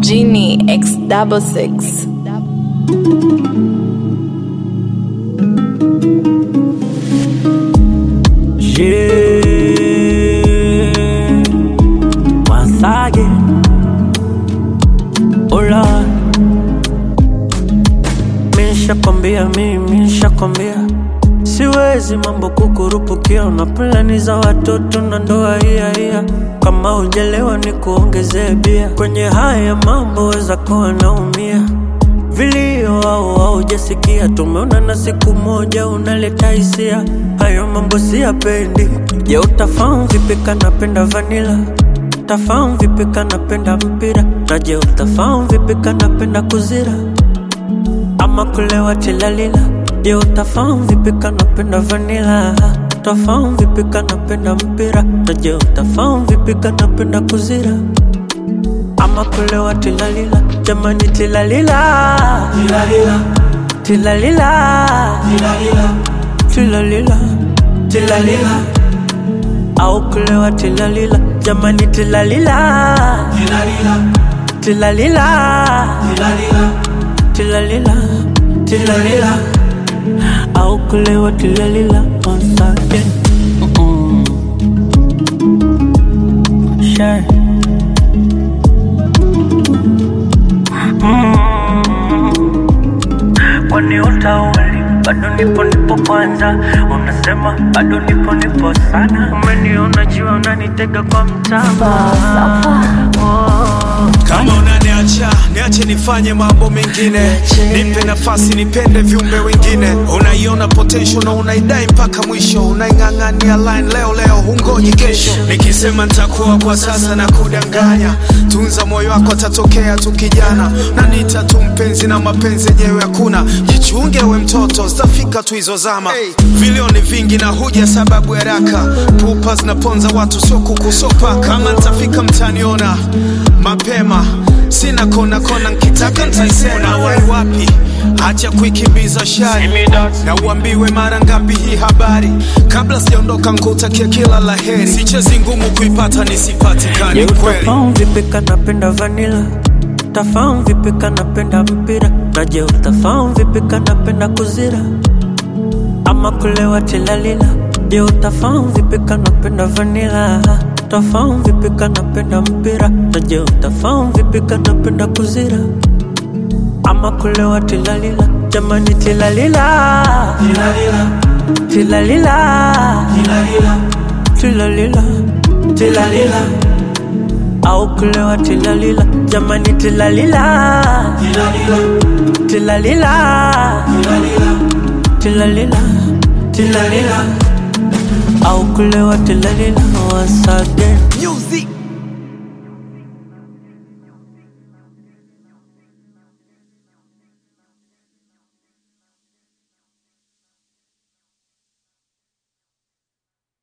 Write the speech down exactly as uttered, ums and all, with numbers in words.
Genie X double six. Yeah, once again, oh Lord, mishakwambia mimi, mishakwambia siwezi mambo kukurupukia, na plani za watoto na ndoa hiya hiya. Kama hujalewa ni kuongezee bia, kwenye haya mambo weza kuwa naumia. Vilio au haujasikia, tumeona na siku moja unaleta hisia. Hayo mambo siyapendi. Je, utafahamu vipi kanapenda vanilla? Utafahamu vipi kanapenda mpira? Na je, utafahamu vipi kanapenda kuzira ama kulewa tilalila? Je, utafahamu vipi kanapenda vanilla? Utafahamu vipi kanapenda mpira? Na je, utafahamu vipi kanapenda kuzira ama kulewa tilalila? Jamani tilalila, tilalila, tilalila, tilalila, tilalila, au kulewa tilalila. Jamani tilalila, tilalila, tilalila, tilalila, tilalila, au kulewa tilalila. Once again, mm-mm. Sure. Kwani utauli bado nipo nipo kwanza, unasema bado nipo nipo sana. Umeniona jiwa unanitega kwa mtama. Oh. Kama unaniacha niache nifanye mambo mengine, nipe nafasi nipende viumbe wengine. Unaiona potential na unaidai mpaka mwisho, unaing'ang'ania line leo leo hungoji kesho. Nikisema nitakuwa kwa sasa na kudanganya, tunza moyo wako atatokea tu kijana. Na nita tu mpenzi na mapenzi yenyewe hakuna. Jichunge we mtoto, zitafika tu hizo zama. Hey. Vilioni vingi na huja sababu haraka, pupa zinaponza watu sio kukusopa. Kama nitafika mtaniona mapema, sina kona kona nkitaka ntaisema. Wai wapi, acha kuikimbiza shari, na uambiwe mara ngapi hii habari. Kabla sijaondoka nkutakia kila laheri, sichezi ngumu kuipata nisipatikani kweli. Utafahamu vipi kanapenda vanilla? Utafahamu vipi kanapenda mpira? Na je, utafahamu vipi kanapenda kuzira ama kulewa tilalila? Je, utafahamu vipi kanapenda vanilla? Utafahamu vipi kanapenda mpira? Na je, utafahamu vipi kanapenda kuzira ama kulewa tilalila? Jamani tilalila, tilalila, tilalila, tilalila, tilalila, au kulewa tilalila. Jamani tilalila, tilalila, tilalila, tilalila, au kulewa tilalila. Once again, music.